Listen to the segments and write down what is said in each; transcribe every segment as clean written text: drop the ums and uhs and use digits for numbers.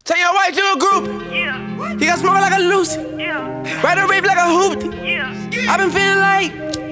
Take your white to a group. Yeah. He got smoke like a Lucy. Yeah. Ride a rape like a hoopty. Yeah. I've been feeling like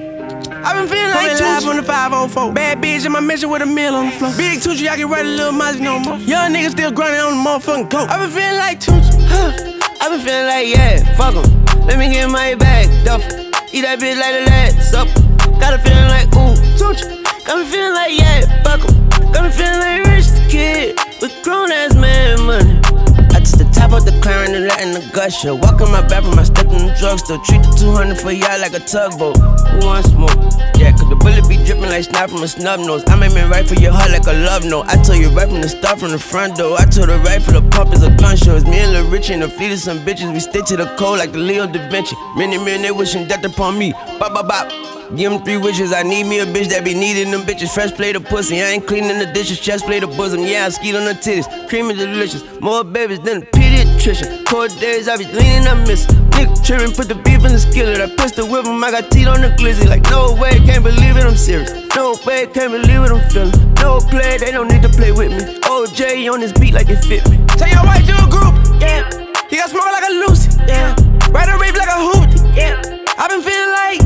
Coming live on the 504. Bad bitch in my mission with a meal on the floor. Big Tucci, I can write a little Mozzie no more. Young niggas still grinding on the motherfucking coat. I've been feeling like Tucci. I been feeling like, yeah, fuck 'em. Let me get my bag, duffel. Eat that bitch like the last supper. Got a feeling like, ooh, Tucci. Got me feeling like, yeah, fuck 'em. Got me feeling like rich kid with grown ass man money. I took the top of the clearing and letting the gush show. Walk in my bathroom, I stepped in the drugstore. Treat the 200 for y'all like a tugboat. Who wants smoke? Yeah, cause the bullet be dripping like snot from a snub nose. I'm aiming right for your heart like a love note. I told you right from the start, from the front door. I told her right for the pump is a gun show. It's me and Lil Richie and the fleet of some bitches. We stick to the code like the Leo da Vinci. Many men, they wishing death upon me. Bop, bop, bop. Give them 3 wishes. I need me a bitch that be needing them bitches. Fresh plate of pussy. I ain't cleaning the dishes. Chest plate of bosom. Yeah, I skeet on the titties. Creamy delicious. More babies than a pediatrician. Cold days, I be leaning, I miss it. Nigga trippin', put the beef in the skillet. I pistol whip him, I got teeth on the glizzy. Like, no way, can't believe it, I'm serious. No way, can't believe it, I'm feeling. No play, they don't need to play with me. OJ on this beat like it fit me. Take your white to a group. Yeah, He got smoke like a Lucy. yeah, Ride a rape like a hoopty. yeah. I've been feeling like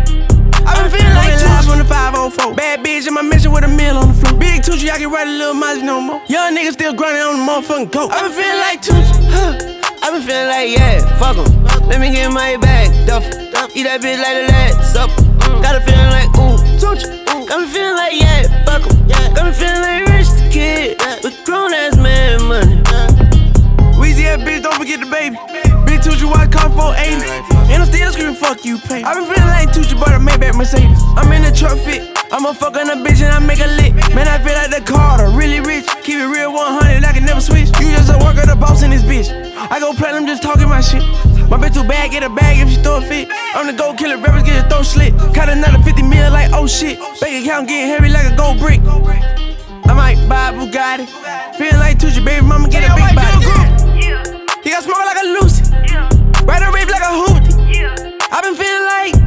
live on the 504. Bad bitch in my mission with a meal on the floor. Big Tucci, I can write a little Mozzie no more. Young niggas still grinding on the motherfucking coat. I've been feeling like Tucci. I been feeling like, yeah, fuck 'em. Let me get my bag, duffel. Eat that bitch like the last supper. Got a feeling like, ooh, Tucci. Got me feeling like, yeah, fuck 'em. Got me feeling like rich kid with grown ass man money. Weezy ass bitch, don't forget the baby. Big Tucci watch cost 480. And I'm still screaming, fuck you, pay. I been feeling like Tucci, but I Maybach Mercedes. I'm in the truck fit. I'ma fuck on a bitch and I make a lick. Man, I feel like the Carter, really rich. Keep it real 100, I can never switch. You just a worker, the boss in this bitch. I go platinum just talking my shit. My bitch too bad, get a bag if she throw a fit. I'm the gold killer, rappers get a throat slit. Caught another 50 mil like, oh shit. Bank account getting heavy like a gold brick. I might buy a Bugatti. Feeling like Tucci, baby mama get a big body. Yeah. He got smoke like a Lucy. Yeah. Ride a rape like a hoopty. Yeah. I've been feeling like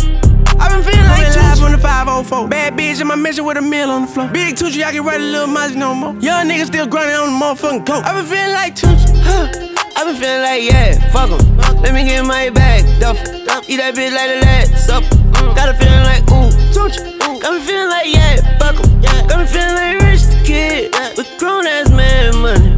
live on the 504. Bad bitch in my mission with a meal on the floor. Big Tucci, I can write a little Mozzie no more. Young niggas still grinding on the motherfucking coat. I've been feeling like Tucci. I been feeling like, yeah, fuck 'em. Let me get my bag, duffel. Eat that bitch like the last supper. Got a feeling like, ooh, Tucci. Got me feeling like, yeah, fuck 'em. Got me feeling like rich kid with grown ass man money.